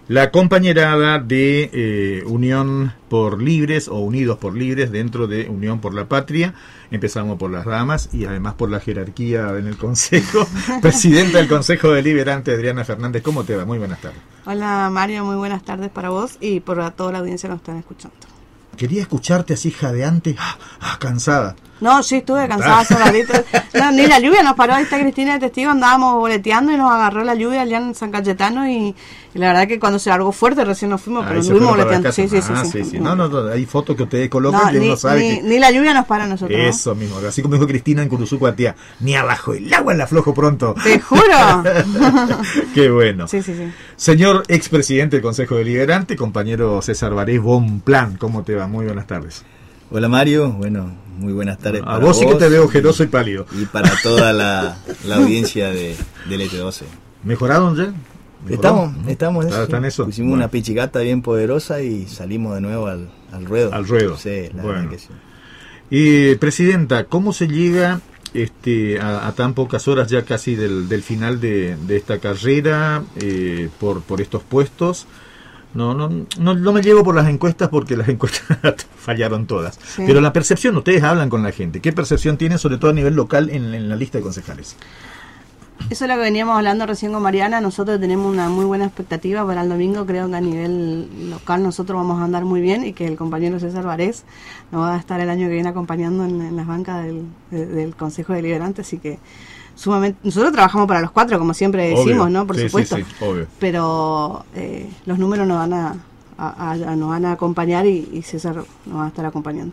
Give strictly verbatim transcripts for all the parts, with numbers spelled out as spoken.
La compañerada de eh, Unión por Libres o Unidos por Libres dentro de Unión por la Patria. Empezamos por las damas y además por la jerarquía en el Consejo. Presidenta del Consejo Deliberante, Adriana Fernández, ¿cómo te va? Muy buenas tardes. Hola Mario, muy buenas tardes para vos y por toda la audiencia que nos están escuchando. Quería escucharte así jadeante, ah, ah, cansada. No, sí, estuve cansada hace ratito. No, ni la lluvia nos paró, ahí está Cristina de testigo, andábamos boleteando y nos agarró la lluvia allá en San Cayetano y, y la verdad que cuando se largó fuerte recién nos fuimos, pero estuvimos boleteando. Sí, sí, sí, ah, sí, sí, sí. No, no, no, hay fotos que ustedes colocan no, y ni, uno sabe ni, que... ni la lluvia nos para a nosotros. Eso ¿no? mismo, así como dijo Cristina en Curuzú, tía, ni abajo el agua la aflojo pronto. Te juro. Qué bueno. Sí, sí, sí. Señor expresidente del Consejo Deliberante, compañero César Varés Bonplan, ¿cómo te va? Muy buenas tardes. Hola Mario, bueno, muy buenas tardes. A para vos sí que te veo y, ojeroso y pálido. Y para toda la, la audiencia de, del E T doce. ¿Mejoraron ya? Estamos, estamos en eso. ¿Está en eso? Pusimos bueno. una pichigata bien poderosa y salimos de nuevo al, al ruedo. Al ruedo. Sí, la bueno. verdad que sí. Y, Presidenta, ¿cómo se llega este, a, a tan pocas horas ya casi del, del final de, de esta carrera eh, por, por estos puestos? No, no, no, no me llevo por las encuestas porque las encuestas fallaron todas. Sí. Pero la percepción, ustedes hablan con la gente. ¿Qué percepción tienen, sobre todo a nivel local, en, en la lista de concejales? Eso es lo que veníamos hablando recién con Mariana. Nosotros tenemos una muy buena expectativa para el domingo. Creo que a nivel local nosotros vamos a andar muy bien y que el compañero César Varés nos va a estar el año que viene acompañando en, en las bancas del, de, del Consejo Deliberante. Así que sumamente, nosotros trabajamos para los cuatro, como siempre decimos, obvio, ¿no? Por sí, supuesto. Sí, sí, obvio. Pero eh, los números nos van a, a, a, nos van a acompañar y, y César nos va a estar acompañando.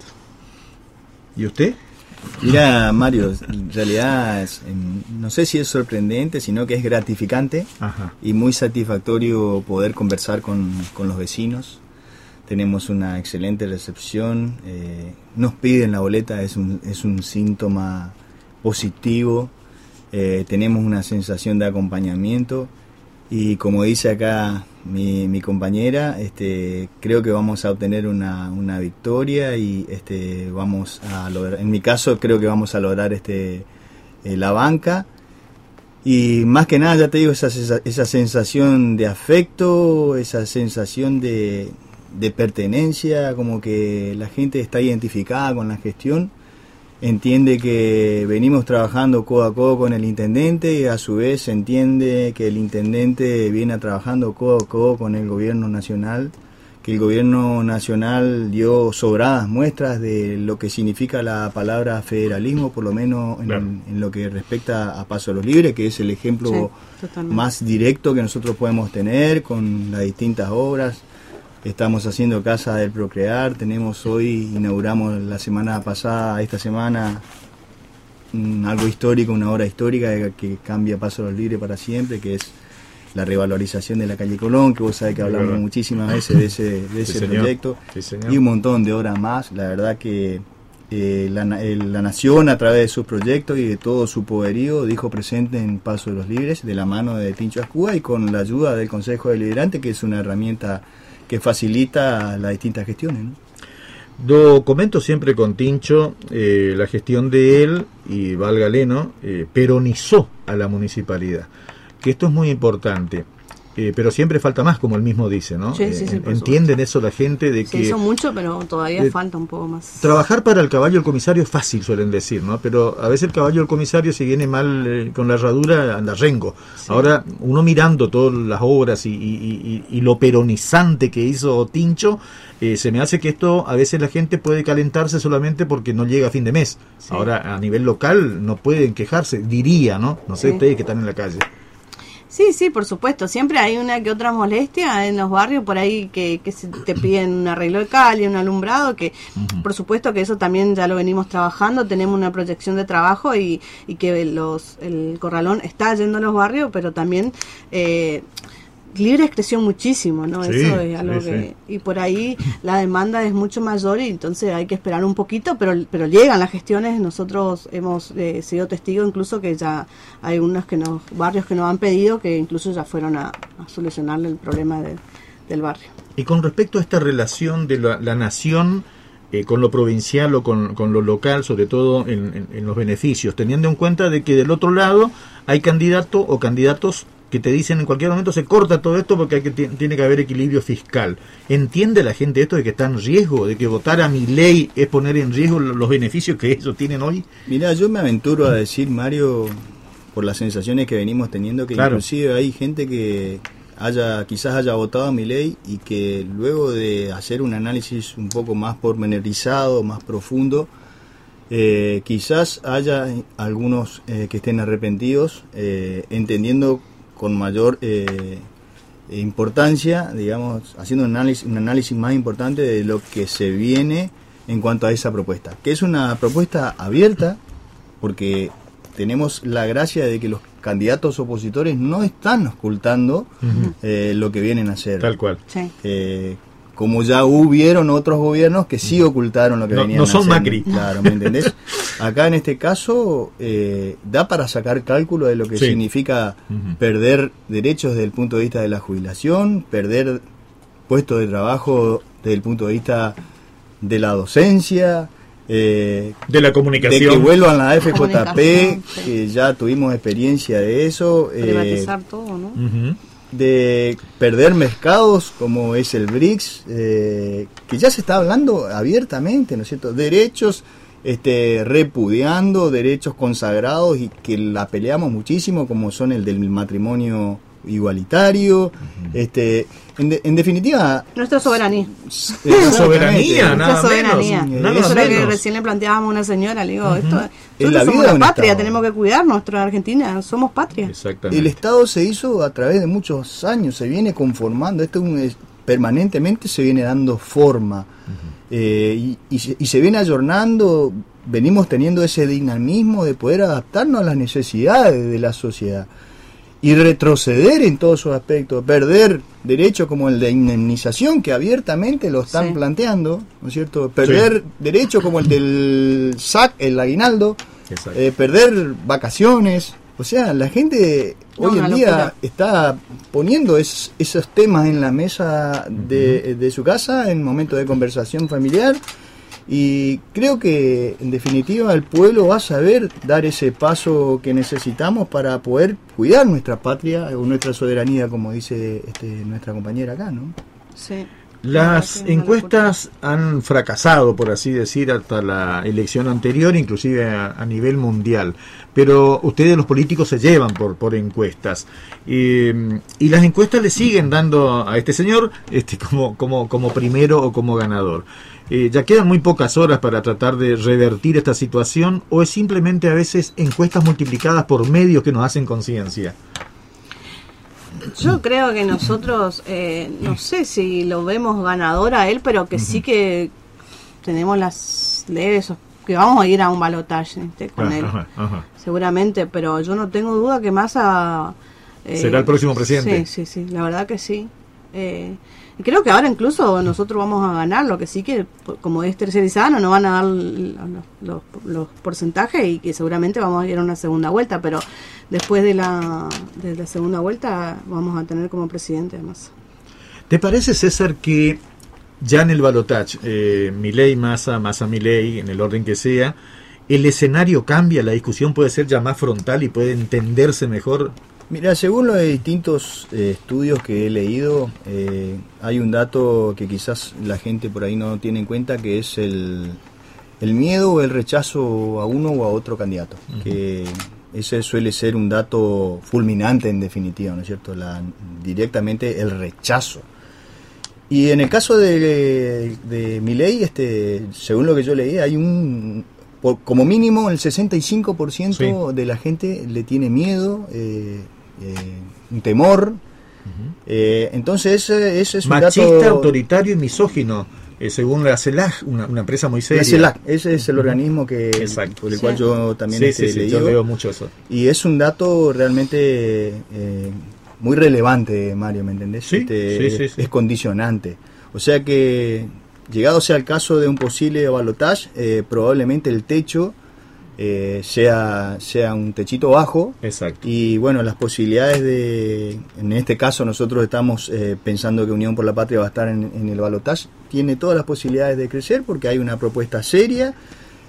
¿Y usted? Mira, Mario, en realidad es, no sé si es sorprendente, sino que es gratificante. Ajá. Y muy satisfactorio poder conversar con, con los vecinos. Tenemos una excelente recepción. Eh, nos piden la boleta, es un, es un síntoma positivo. Eh, tenemos una sensación de acompañamiento y como dice acá mi, mi compañera, este, creo que vamos a obtener una, una victoria y este, vamos a lograr, en mi caso creo que vamos a lograr este, eh, la banca y más que nada ya te digo esa, esa, esa sensación de afecto, esa sensación de, de pertenencia, como que la gente está identificada con la gestión. Entiende que venimos trabajando codo a codo con el intendente y a su vez entiende que el intendente viene trabajando codo a codo con el gobierno nacional, que el gobierno nacional dio sobradas muestras de lo que significa la palabra federalismo, por lo menos en, claro. en lo que respecta a Paso de los Libres, que es el ejemplo sí, más directo que nosotros podemos tener con las distintas obras. Estamos haciendo Casa del Procrear, tenemos hoy, inauguramos la semana pasada, esta semana, um, algo histórico, una obra histórica que, que cambia Paso de los Libres para siempre, que es la revalorización de la calle Colón, que vos sabés que hablamos sí, muchísimas veces de ese, de ese sí, proyecto, sí, y un montón de obras más. La verdad que eh, la, el, la Nación, a través de sus proyectos y de todo su poderío, dijo presente en Paso de los Libres, de la mano de Tincho Ascúa y con la ayuda del Consejo Deliberante, que es una herramienta que facilita las distintas gestiones, ¿no? Yo comento siempre con Tincho, eh, la gestión de él, y válgale, ¿no? Eh, peronizó a la municipalidad, que esto es muy importante, eh, pero siempre falta más, como él mismo dice, ¿no? Sí, sí, sí, eh, entienden eso la gente de Se que... hizo mucho, pero todavía eh, falta un poco más. Trabajar para el caballo del comisario es fácil, suelen decir, ¿no? Pero a veces el caballo del comisario, si viene mal eh, con la herradura, anda rengo. Sí. Ahora, uno mirando todas las obras y, y, y, y lo peronizante que hizo Tincho, eh, se me hace que esto, a veces la gente puede calentarse solamente porque no llega a fin de mes. Sí. Ahora, a nivel local, no pueden quejarse, diría, ¿no? No sé sí. ustedes que están en la calle. Sí, sí, por supuesto. Siempre hay una que otra molestia en los barrios por ahí que, que se te piden un arreglo de calle, un alumbrado, que uh-huh. por supuesto que eso también ya lo venimos trabajando. Tenemos una proyección de trabajo y, y que los el Corralón está yendo a los barrios, pero también... Eh, Libres creció muchísimo, ¿no? Sí, Eso es algo sí, que... sí. Y por ahí la demanda es mucho mayor y entonces hay que esperar un poquito, pero pero llegan las gestiones. Nosotros hemos eh, sido testigos incluso que ya hay unos que nos, barrios que nos han pedido que incluso ya fueron a, a solucionar el problema de, del barrio. Y con respecto a esta relación de la, la nación eh, con lo provincial o con, con lo local, sobre todo en, en, en los beneficios, teniendo en cuenta de que del otro lado hay candidato o candidatos que que te dicen en cualquier momento se corta todo esto porque hay que tiene que haber equilibrio fiscal. ¿Entiende la gente esto de que está en riesgo, de que votar a Milei es poner en riesgo los beneficios que ellos tienen hoy? Mirá, yo me aventuro a decir, Mario, por las sensaciones que venimos teniendo, que claro, inclusive hay gente que haya quizás haya votado a Milei y que luego de hacer un análisis un poco más pormenorizado, más profundo, Eh, quizás haya algunos eh, que estén arrepentidos, eh, entendiendo con mayor eh, importancia, digamos, haciendo un análisis, un análisis más importante de lo que se viene en cuanto a esa propuesta, que es una propuesta abierta, porque tenemos la gracia de que los candidatos opositores no están ocultando uh-huh. eh, lo que vienen a hacer. Tal cual. Sí. Eh, como ya hubieron otros gobiernos que sí ocultaron lo que no, venían no son haciendo. Macri. Claro, ¿me entendés? Acá en este caso eh, da para sacar cálculo de lo que sí. significa uh-huh. perder derechos desde el punto de vista de la jubilación, perder puestos de trabajo desde el punto de vista de la docencia, eh, de la comunicación, de que vuelvan la F J P, sí. que ya tuvimos experiencia de eso. Privatizar eh, todo, ¿no? Uh-huh. De perder mercados como es el B R I C S, eh, que ya se está hablando abiertamente, ¿no es cierto? Derechos este, repudiando, derechos consagrados y que la peleamos muchísimo, como son el del matrimonio igualitario, uh-huh. este, en, de, en definitiva... Nuestra soberanía. Eh, soberanía, nada Nuestra soberanía. menos. Nada Eso era menos. que recién le planteábamos a una señora, le digo, uh-huh. esto, en la nosotros vida somos la patria, estado. tenemos que cuidar nuestra Argentina, somos patria. Exactamente. El Estado se hizo a través de muchos años, se viene conformando, esto es, permanentemente se viene dando forma, uh-huh. eh, y, y, se, y se viene ayornando, venimos teniendo ese dinamismo de poder adaptarnos a las necesidades de la sociedad. Y retroceder en todos sus aspectos, perder derechos como el de indemnización, que abiertamente lo están sí. planteando, ¿no es cierto? Perder sí. derechos como el del S A C, el aguinaldo, eh, perder vacaciones. O sea, la gente no, hoy en día locura. Está poniendo es, esos temas en la mesa de, uh-huh. de su casa en momentos de conversación familiar. Y creo que en definitiva el pueblo va a saber dar ese paso que necesitamos para poder cuidar nuestra patria o nuestra soberanía, como dice este, nuestra compañera acá, ¿no? Sí. Las encuestas han fracasado, por así decir, hasta la elección anterior, inclusive a, a nivel mundial. Pero ustedes, los políticos, se llevan por, por encuestas. Y, y las encuestas le siguen dando a este señor este, como, como, como primero o como ganador. Eh, ya quedan muy pocas horas para tratar de revertir esta situación, o es simplemente a veces encuestas multiplicadas por medios que nos hacen conciencia. Yo creo que nosotros, eh, no sé si lo vemos ganador a él, pero que uh-huh. sí que tenemos las leves, que vamos a ir a un balotaje ¿sí? con ajá, él, ajá, ajá. seguramente, pero yo no tengo duda que Massa... Eh, ¿será el próximo presidente? Sí, sí, sí, la verdad que sí. Eh, y creo que ahora incluso nosotros vamos a ganar, lo que sí que, como es tercerizada, no nos van a dar los, los, los porcentajes y que seguramente vamos a ir a una segunda vuelta, pero después de la, de la segunda vuelta vamos a tener como presidente además. ¿Te parece, César, que ya en el balotaje, eh, Milei, Massa, Massa, Milei, en el orden que sea, el escenario cambia, la discusión puede ser ya más frontal y puede entenderse mejor? Mira, según los distintos eh, estudios que he leído, eh, hay un dato que quizás la gente por ahí no tiene en cuenta, que es el, el miedo o el rechazo a uno o a otro candidato. Uh-huh. Que ese suele ser un dato fulminante en definitiva, ¿no es cierto? La, directamente el rechazo. Y en el caso de, de Milei, este, según lo que yo leí, hay un... Por, como mínimo el sesenta y cinco por ciento sí. de la gente le tiene miedo, eh, eh, un temor. Uh-huh. eh, entonces ese, ese es un machista, dato autoritario y misógino, eh, según la CELAC, una, una empresa muy seria. La CELAC, ese es el organismo que Exacto. por el sí. cual yo también sí, este, sí, sí, leí. Yo leo mucho eso. Y es un dato realmente eh, muy relevante, Mario, ¿me entendés? Sí, este, sí, sí, es, sí. es condicionante. O sea que, llegado sea el caso de un posible balotaje, eh, probablemente el techo eh, sea, sea un techito bajo. Exacto. Y bueno, las posibilidades de, en este caso nosotros estamos eh, pensando que Unión por la Patria va a estar en, en el balotaje, tiene todas las posibilidades de crecer porque hay una propuesta seria,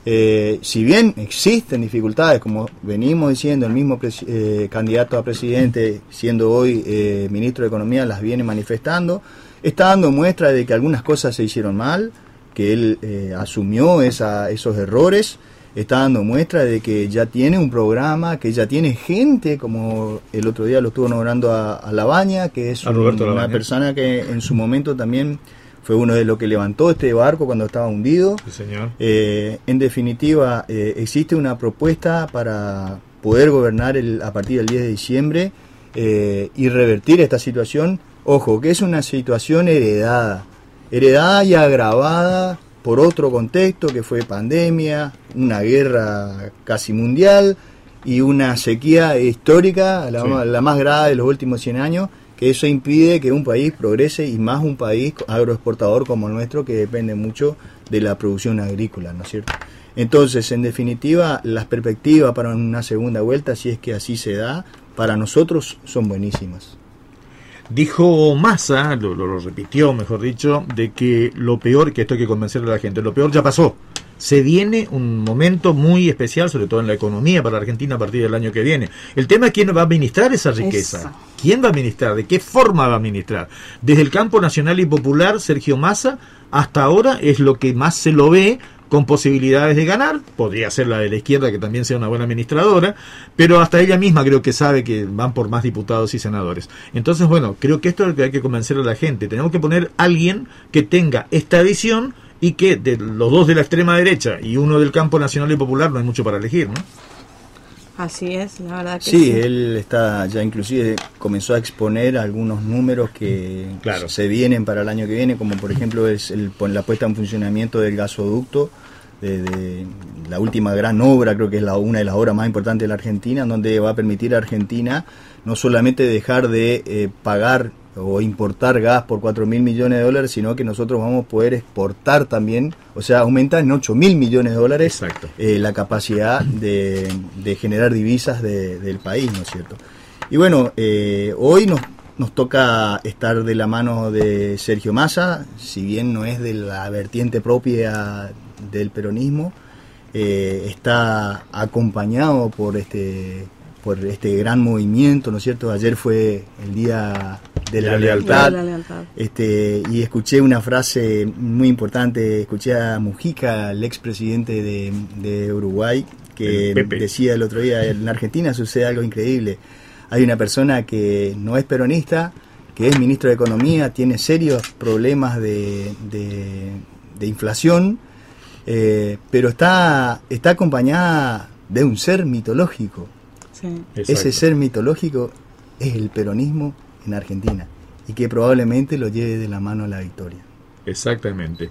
Eh, si bien existen dificultades, como venimos diciendo, el mismo eh, candidato a presidente, siendo hoy eh, ministro de Economía, las viene manifestando, está dando muestra de que algunas cosas se hicieron mal, que él eh, asumió esa, esos errores, está dando muestra de que ya tiene un programa, que ya tiene gente, como el otro día lo estuvo nombrando a, a Labaña, que es un, una persona que en su momento también fue uno de los que levantó este barco cuando estaba hundido. Sí, señor. Eh, en definitiva, eh, existe una propuesta para poder gobernar el, a partir del diez de diciembre eh, y revertir esta situación. Ojo, que es una situación heredada, heredada y agravada por otro contexto que fue pandemia, una guerra casi mundial y una sequía histórica, la, sí. la más grave de los últimos cien años, que eso impide que un país progrese, y más un país agroexportador como el nuestro, que depende mucho de la producción agrícola, ¿no es cierto? Entonces, en definitiva, las perspectivas para una segunda vuelta, si es que así se da, para nosotros son buenísimas. Dijo Massa, lo, lo, lo repitió, mejor dicho, de que lo peor, que esto hay que convencerle a la gente, lo peor ya pasó. Se viene un momento muy especial, sobre todo en la economía para Argentina a partir del año que viene. El tema es quién va a administrar esa riqueza. Eso. ¿Quién va a administrar? ¿De qué forma va a administrar? Desde el campo nacional y popular, Sergio Massa, hasta ahora es lo que más se lo ve con posibilidades de ganar. Podría ser la de la izquierda, que también sea una buena administradora, pero hasta ella misma creo que sabe que van por más diputados y senadores. Entonces, bueno, creo que esto es lo que hay que convencer a la gente. Tenemos que poner a alguien que tenga esta visión, y que de los dos de la extrema derecha y uno del campo nacional y popular no hay mucho para elegir, ¿no? Así es, la verdad que sí. Sí, sí. Él está ya inclusive comenzó a exponer algunos números que claro. se vienen para el año que viene, como por ejemplo es el, la puesta en funcionamiento del gasoducto, de, de la última gran obra, creo que es la, una de las obras más importantes de la Argentina, donde va a permitir a Argentina no solamente dejar de eh, pagar o importar gas por cuatro mil millones de dólares, sino que nosotros vamos a poder exportar también, o sea, aumenta en ocho mil millones de dólares eh, la capacidad de, de generar divisas de, del país, ¿no es cierto? Y bueno, eh, hoy nos, nos toca estar de la mano de Sergio Massa, si bien no es de la vertiente propia del peronismo, eh, está acompañado por este... por este gran movimiento, ¿no es cierto? Ayer fue el día de la, la lealtad, de la lealtad. Este, y escuché una frase muy importante, escuché a Mujica, el expresidente de, de Uruguay, que decía el otro día, en Argentina sucede algo increíble. Hay una persona que no es peronista, que es ministro de Economía, tiene serios problemas de, de, de inflación, eh, pero está, está acompañada de un ser mitológico. Sí. Ese ser mitológico es el peronismo en Argentina, y que probablemente lo lleve de la mano a la victoria. Exactamente.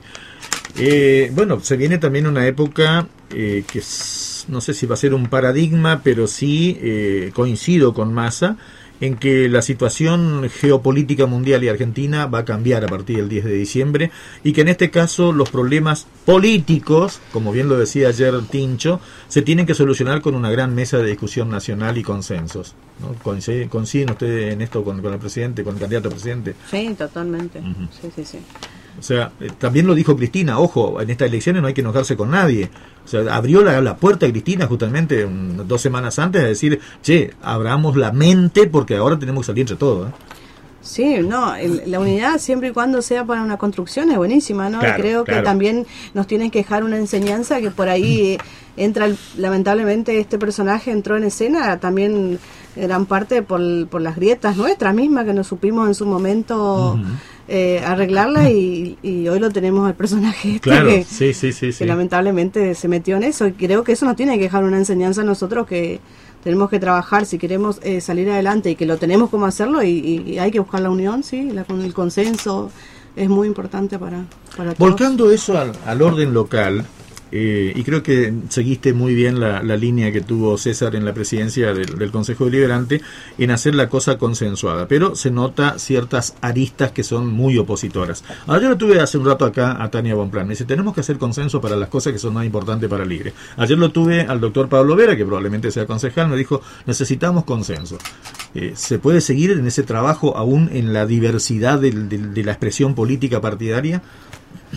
Eh, bueno, se viene también una época eh, que es, no sé si va a ser un paradigma, pero sí eh, coincido con Massa en que la situación geopolítica mundial y Argentina va a cambiar a partir del diez de diciembre, y que en este caso los problemas políticos, como bien lo decía ayer Tincho, se tienen que solucionar con una gran mesa de discusión nacional y consensos, ¿no? ¿Coinciden, coinciden ustedes en esto con, con el presidente, con el candidato a presidente? Sí, totalmente. Uh-huh. Sí, sí, sí. O sea, eh, también lo dijo Cristina, ojo, en estas elecciones no hay que enojarse con nadie. O sea, abrió la, la puerta Cristina justamente un, dos semanas antes a decir, che, abramos la mente porque ahora tenemos que salir entre todos, ¿eh? Sí, no, el, la unidad siempre y cuando sea para una construcción es buenísima, ¿no? Claro, Creo claro. que también nos tienen que dejar una enseñanza que por ahí entra, lamentablemente este personaje entró en escena también gran parte por, por las grietas nuestras mismas que nos supimos en su momento uh-huh. eh, arreglarla y, y hoy lo tenemos al personaje este claro, que, sí, sí, sí, sí. que lamentablemente se metió en eso, y creo que eso nos tiene que dejar una enseñanza a nosotros que tenemos que trabajar si queremos eh, salir adelante, y que lo tenemos como hacerlo, y, y hay que buscar la unión, sí, la, con el consenso es muy importante para, para todos. Volcando eso al, al orden local, eh, y creo que seguiste muy bien la, la línea que tuvo César en la presidencia del, del Consejo Deliberante en hacer la cosa consensuada, pero se nota ciertas aristas que son muy opositoras. Ahora, yo lo tuve hace un rato acá a Tania Bonplan, me dice, tenemos que hacer consenso para las cosas que son más importantes para Ligre. Ayer lo tuve al doctor Pablo Vera, que probablemente sea concejal, me dijo, necesitamos consenso. Eh, ¿Se puede seguir en ese trabajo aún en la diversidad de, de, de la expresión política partidaria?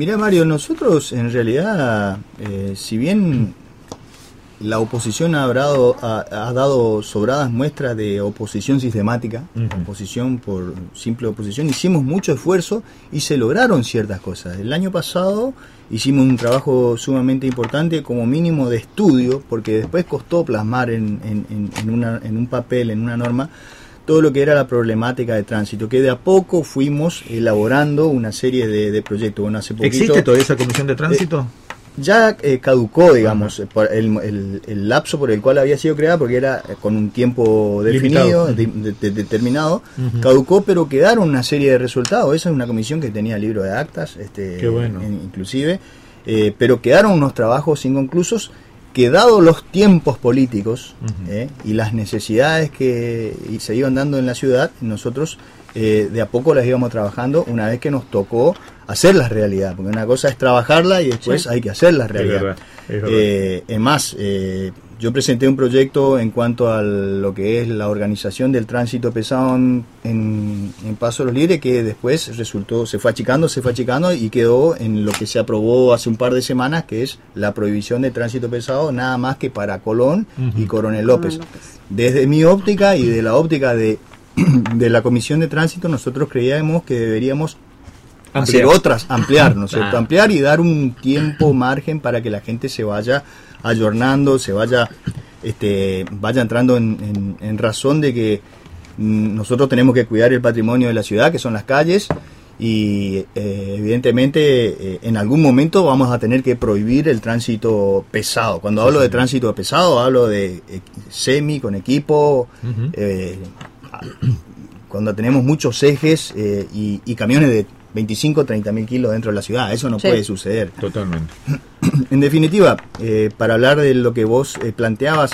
Mirá, Mario, nosotros en realidad, eh, si bien la oposición ha dado, ha, ha dado sobradas muestras de oposición sistemática, uh-huh. oposición por simple oposición, hicimos mucho esfuerzo y se lograron ciertas cosas. El año pasado hicimos un trabajo sumamente importante, como mínimo de estudio, porque después costó plasmar en, en, en, una, en un papel, en una norma, todo lo que era la problemática de tránsito, que de a poco fuimos elaborando una serie de, de proyectos. Bueno, hace poquito, ¿existe todavía esa comisión de tránsito? Eh, ya eh, caducó, digamos, uh-huh. por el, el, el lapso por el cual había sido creada, porque era con un tiempo definido, de, de, de, determinado, uh-huh. caducó, pero quedaron una serie de resultados. Esa es una comisión que tenía libro de actas, este, Qué bueno. en, inclusive, eh, pero quedaron unos trabajos inconclusos que, dados los tiempos políticos uh-huh. eh, y las necesidades que y se iban dando en la ciudad, nosotros eh, de a poco las íbamos trabajando una vez que nos tocó hacerlas realidad, porque una cosa es trabajarla y después sí. hay que hacerlas realidad. Es verdad, es verdad. Eh, es más, eh, yo presenté un proyecto en cuanto a lo que es la organización del tránsito pesado en, en, en Paso de los Libres, que después resultó, se fue achicando, se fue achicando y quedó en lo que se aprobó hace un par de semanas, que es la prohibición de tránsito pesado, nada más que para Colón uh-huh. y Coronel López. Coronel López. Desde mi óptica y de la óptica de, de la Comisión de Tránsito, nosotros creíamos que deberíamos ampliar. hacer otras, ampliar, ¿no es cierto? Ah. Ampliar y dar un tiempo, margen para que la gente se vaya ayornando, se vaya este vaya entrando en, en, en razón de que mm, nosotros tenemos que cuidar el patrimonio de la ciudad, que son las calles, y eh, evidentemente eh, en algún momento vamos a tener que prohibir el tránsito pesado. Cuando sí, hablo sí. de tránsito pesado, hablo de eh, semi con equipo, uh-huh. eh, cuando tenemos muchos ejes eh, y, y camiones de veinticinco, treinta mil kilos dentro de la ciudad. Eso no sí. puede suceder. Totalmente. En definitiva, eh, para hablar de lo que vos eh, planteabas,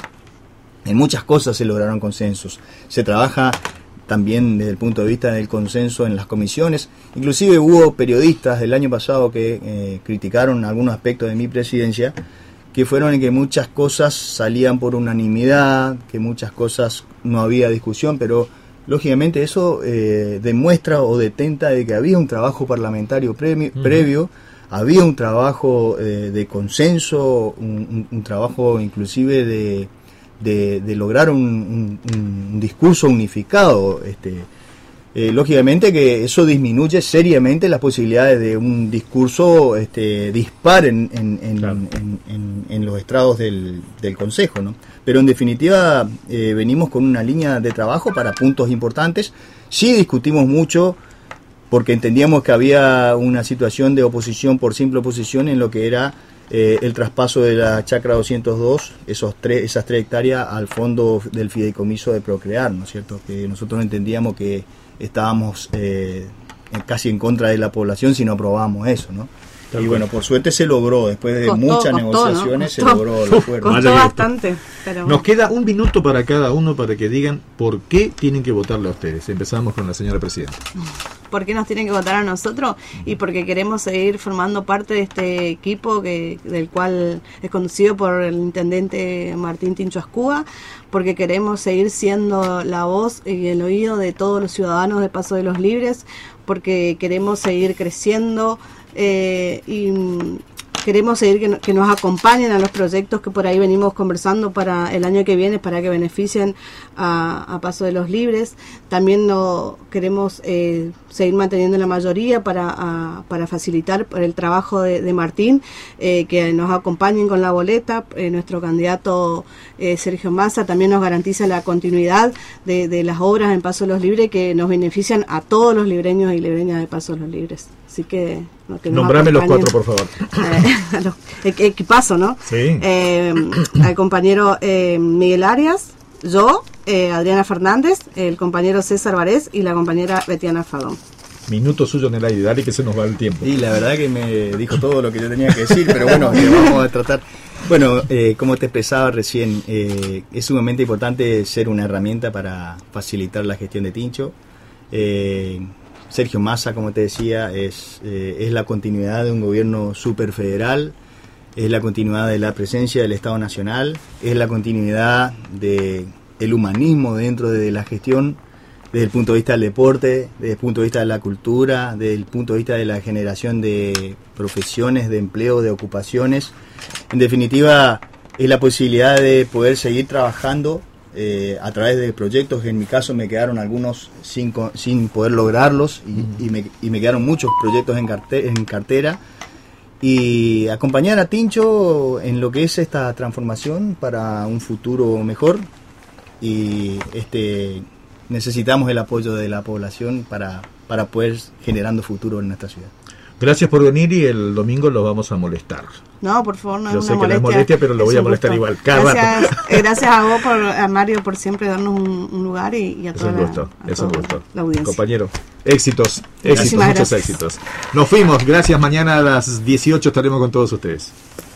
en muchas cosas se lograron consensos. Se trabaja también desde el punto de vista del consenso en las comisiones. Inclusive hubo periodistas del año pasado que eh, criticaron algunos aspectos de mi presidencia, que fueron en que muchas cosas salían por unanimidad, que muchas cosas no había discusión, pero lógicamente eso eh, demuestra o detenta de que había un trabajo parlamentario previo, uh-huh. previo había un trabajo eh, de consenso, un, un, un trabajo inclusive de, de, de lograr un, un, un discurso unificado. Este, eh, lógicamente que eso disminuye seriamente las posibilidades de un discurso este, dispar en, en, en, claro. en, en, en los estrados del, del Consejo, ¿no? Pero en definitiva eh, venimos con una línea de trabajo para puntos importantes. Sí discutimos mucho porque entendíamos que había una situación de oposición por simple oposición en lo que era eh, el traspaso de la chacra doscientos dos, esos tres, esas tres hectáreas al fondo del fideicomiso de Procrear, ¿no es cierto? Que nosotros entendíamos que estábamos eh, casi en contra de la población si no aprobábamos eso, ¿no? Y bueno, por suerte se logró, después de costó, muchas costó, negociaciones, ¿no? se logró el acuerdo. Costó bastante. Pero Nos queda un minuto para cada uno para que digan por qué tienen que votarle a ustedes. Empezamos con la señora presidenta. ¿Por qué nos tienen que votar a nosotros? Y porque queremos seguir formando parte de este equipo que del cual es conducido por el intendente Martín Tincho Ascúa, porque queremos seguir siendo la voz y el oído de todos los ciudadanos de Paso de los Libres, porque queremos seguir creciendo eh, y queremos seguir que, que nos acompañen a los proyectos que por ahí venimos conversando para el año que viene, para que beneficien a, a Paso de los Libres. También no queremos eh, seguir manteniendo la mayoría para, a, para facilitar el trabajo de, de Martín, eh, que nos acompañen con la boleta. Eh, nuestro candidato eh, Sergio Massa también nos garantiza la continuidad de, de las obras en Paso de los Libres que nos benefician a todos los libreños y libreñas de Paso de los Libres. Así que... que nombrame los cuatro, por favor. Eh, los, equipazo, ¿no? Sí. Eh, al compañero eh, Miguel Arias, yo, eh, Adriana Fernández, el compañero César Varés y la compañera Betiana Fadón. Minuto suyo en el aire, dale que se nos va el tiempo. Y la verdad que me dijo todo lo que yo tenía que decir, pero bueno, que vamos a tratar. Bueno, eh, como te expresaba recién, eh, es sumamente importante ser una herramienta para facilitar la gestión de Tincho. Eh, Sergio Massa, como te decía, es, eh, es la continuidad de un gobierno superfederal, es la continuidad de la presencia del Estado Nacional, es la continuidad de el humanismo dentro de la gestión desde el punto de vista del deporte, desde el punto de vista de la cultura, desde el punto de vista de la generación de profesiones, de empleo, de ocupaciones. En definitiva, es la posibilidad de poder seguir trabajando eh, a través de proyectos. En mi caso me quedaron algunos sin, sin poder lograrlos y, uh-huh. y, me, y me quedaron muchos proyectos en, carte, en cartera. Y acompañar a Tincho en lo que es esta transformación para un futuro mejor. Y este... necesitamos el apoyo de la población para, para poder generando futuro en nuestra ciudad. Gracias por venir y el domingo los vamos a molestar. No, por favor, no Yo es sé una que molestia. no es molestia, pero lo voy a molestar gusto. igual. Cada gracias, rato. gracias a vos, por, a Mario, por siempre darnos un, un lugar y, y a toda, es un gusto, la, a es un gusto. la audiencia. Compañero, éxitos, éxitos, Muchísimas muchos gracias. éxitos. Nos fuimos, gracias. Mañana a las dieciocho estaremos con todos ustedes.